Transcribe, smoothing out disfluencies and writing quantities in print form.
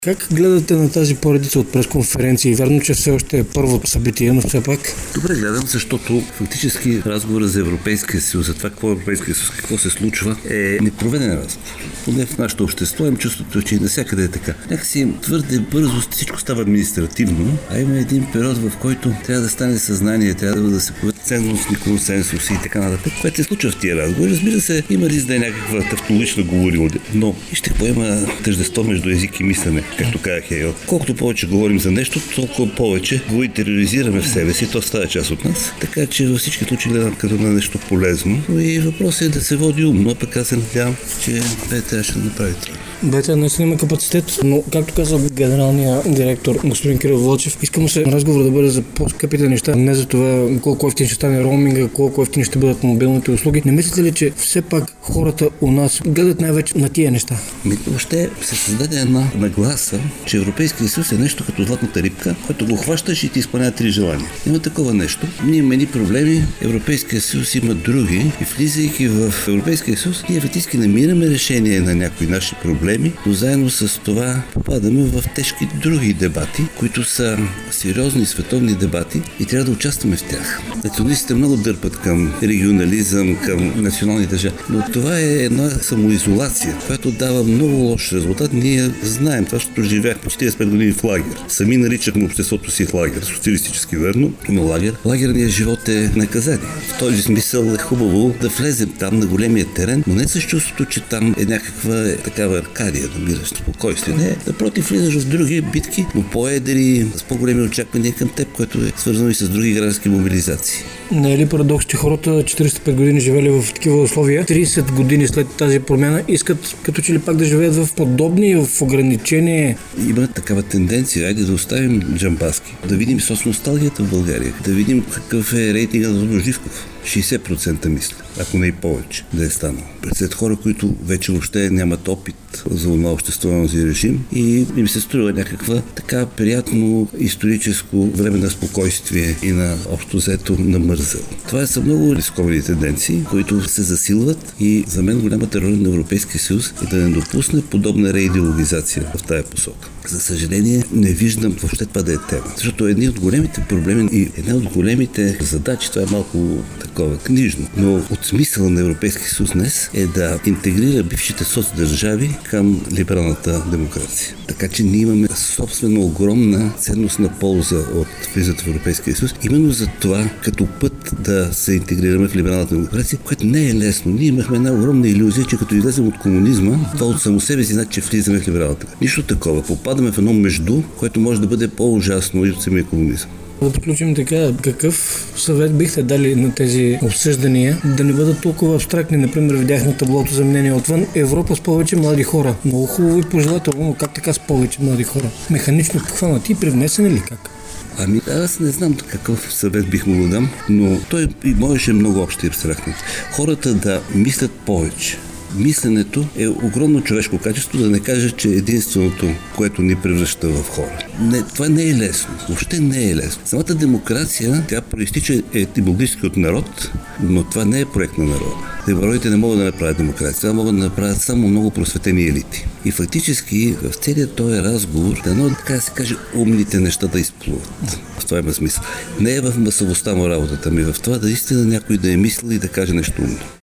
Как гледате на тази поредица от пресконференции? Вярно, че все още е първото събитие, но все пак... Добре гледам, защото фактически разговора за Европейския съюз, за това какво е Европейския съюз, какво се случва, е непроведен разговор. Поне в нашето общество имам чувството, че и навсякъде е така. Някакси твърде бързо всичко става административно, а има един период, в който трябва да стане съзнание, трябва да се появят ценностни консенсуси и така нататък, което се случва в тия разговори. Разбира се, има риск да е някаква тавтологична говорилня, но вижте какво има тъждество между език и мислене, както казах Хегел. Колкото повече говорим за нещо, толкова повече го интериоризираме в себе си, то става част от нас. Така че във всички случаи гледам като на нещо полезно. И въпросът е да се води умно, пък аз се надявам, че БТА ще направи това. БТА наистина има капацитет, но както каза генералният директор господин Кирил Вълчев, искам се разговор да бъде за по-скъпите неща, не за това колко ефтин ще стане роуминга, колко ефтини ще бъдат мобилните услуги. Не мислите ли, че все пак хората у нас гледат най-вече на тия неща? Въобще се създаде една нагласа, че Европейския съюз е нещо като златната рибка, който го хващаш и ти изпълнява 3 желания. Има такова нещо. Ние имаме ни проблеми, Европейския съюз има други и влизайки в Европейския съюз, ние фактически намираме решение на някои наши проблеми, но заедно с това попадаме в тежки други дебати, които са сериозни световни дебати и трябва да участваме в тях. Националистите много дърпат към регионализъм, към национални държави, но това е една самоизолация, която дава много лош резултат. Ние знаем това, защото живяхме 45 години в лагер. Сами наричахме обществото си лагер, социалистически верно, но лагер. Лагерният живот е наказание. В този смисъл е хубаво да влезем там на големия терен, но не с чувството, че там е някаква такава аркадия, намираш спокойствие. Не, напротив, влизаш в други битки, но по-едри, с по-големи очаквания към теб, което е свързано и с други граждански мобилизации. Не е ли парадокс, че хората 45 години живели в такива условия, 30 години след тази промяна искат като че ли пак да живеят в подобни, в ограничения? Има такава тенденция. Айде да оставим Джамбазки, да видим соцносталгията в България, да видим какъв е рейтинга на Тодор Живков. 60% мисля, ако не и повече, да е станало. Пред хора, които вече въобще нямат опит за това общество на този режим и им се струва някаква така приятно историческо време на спокойствие и на общо взето на мързел. Това са много рисковани тенденции, които се засилват и за мен голямата роля на Европейския съюз е да не допусне подобна реидеологизация в тая посока. За съжаление, не виждам въобще това да е тема. Защото едни от големите проблеми и една от големите задачи, това е малко такова книжно, но от смисъла на Европейския съюз днес е да интегрира бившите соцдържави към либералната демокрация. Така че ние имаме собствено огромна ценностна полза от влизането в Европейския съюз. Именно за това, като път да се интегрираме в либералната демокрация, което не е лесно. Ние имахме една огромна илюзия, че като излезем от комунизма, това от само себе си значи, че влизаме в либералната. Нищо такова. Попадаме в едно между, което може да бъде по-ужасно и от самия комунизъм. Да приключим така, какъв съвет бихте дали на тези обсъждания, да не бъдат толкова абстрактни? Например, видях на таблото за мнение отвън Европа с повече млади хора. Много хубаво и пожелателно, но как така с повече млади хора? Механично похванати и привнесени ли как? Аз не знам какъв съвет бих му дам, но той и можеше много общо и абстрактно. Хората да мислят повече. Мисленето е огромно човешко качество, да не кажа, че единственото, което ни превръща в хора. Това не е лесно. Въобще не е лесно. Самата демокрация, тя проистича етимологически от народ, но това не е проект на народа. Народите не могат да направят демокрация, това могат да направят само много просветени елити. И фактически в целият този разговор, дано, така да се каже, умните неща да изплуват. В това има смисъл. Не е в масовостта му работата ми, в това да истина някой да е мислил и да каже нещо умно.